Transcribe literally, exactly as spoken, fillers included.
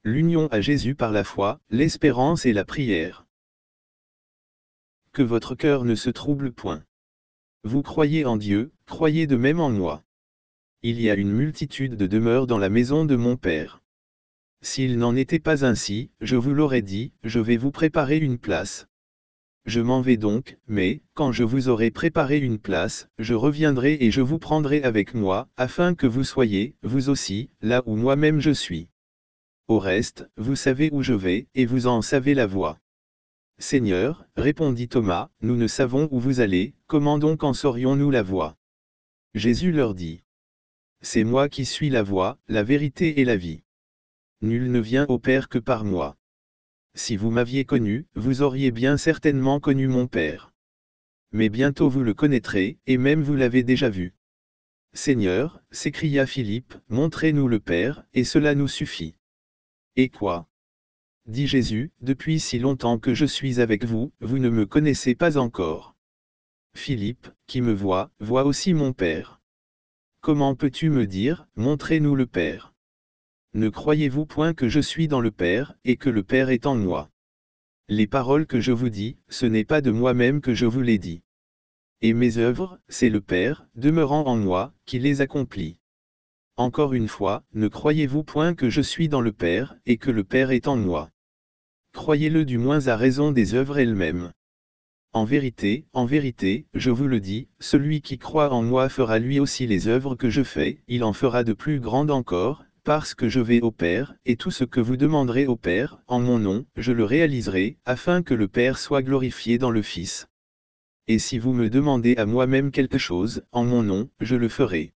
L'union à Jésus par la foi, l'espérance et la prière. Que votre cœur ne se trouble point. Vous croyez en Dieu, croyez de même en moi. Il y a une multitude de demeures dans la maison de mon Père. S'il n'en était pas ainsi, je vous l'aurais dit, je vais vous préparer une place. Je m'en vais donc, mais, quand je vous aurai préparé une place, je reviendrai et je vous prendrai avec moi, afin que vous soyez, vous aussi, là où moi-même je suis. Au reste, vous savez où je vais, et vous en savez la voie. Seigneur, répondit Thomas, nous ne savons où vous allez, comment donc en saurions-nous la voie? Jésus leur dit. C'est moi qui suis la voie, la vérité et la vie. Nul ne vient au Père que par moi. Si vous m'aviez connu, vous auriez bien certainement connu mon Père. Mais bientôt vous le connaîtrez, et même vous l'avez déjà vu. Seigneur, s'écria Philippe, montrez-nous le Père, et cela nous suffit. Et quoi? Dit Jésus, depuis si longtemps que je suis avec vous, vous ne me connaissez pas encore. Philippe, qui me voit, voit aussi mon Père. Comment peux-tu me dire, montrez-nous le Père? Ne croyez-vous point que je suis dans le Père, et que le Père est en moi? Les paroles que je vous dis, ce n'est pas de moi-même que je vous les dis. Et mes œuvres, c'est le Père, demeurant en moi, qui les accomplit. Encore une fois, ne croyez-vous point que je suis dans le Père, et que le Père est en moi? Croyez-le du moins à raison des œuvres elles-mêmes. En vérité, en vérité, je vous le dis, celui qui croit en moi fera lui aussi les œuvres que je fais, il en fera de plus grandes encore, parce que je vais au Père, et tout ce que vous demanderez au Père, en mon nom, je le réaliserai, afin que le Père soit glorifié dans le Fils. Et si vous me demandez à moi-même quelque chose, en mon nom, je le ferai.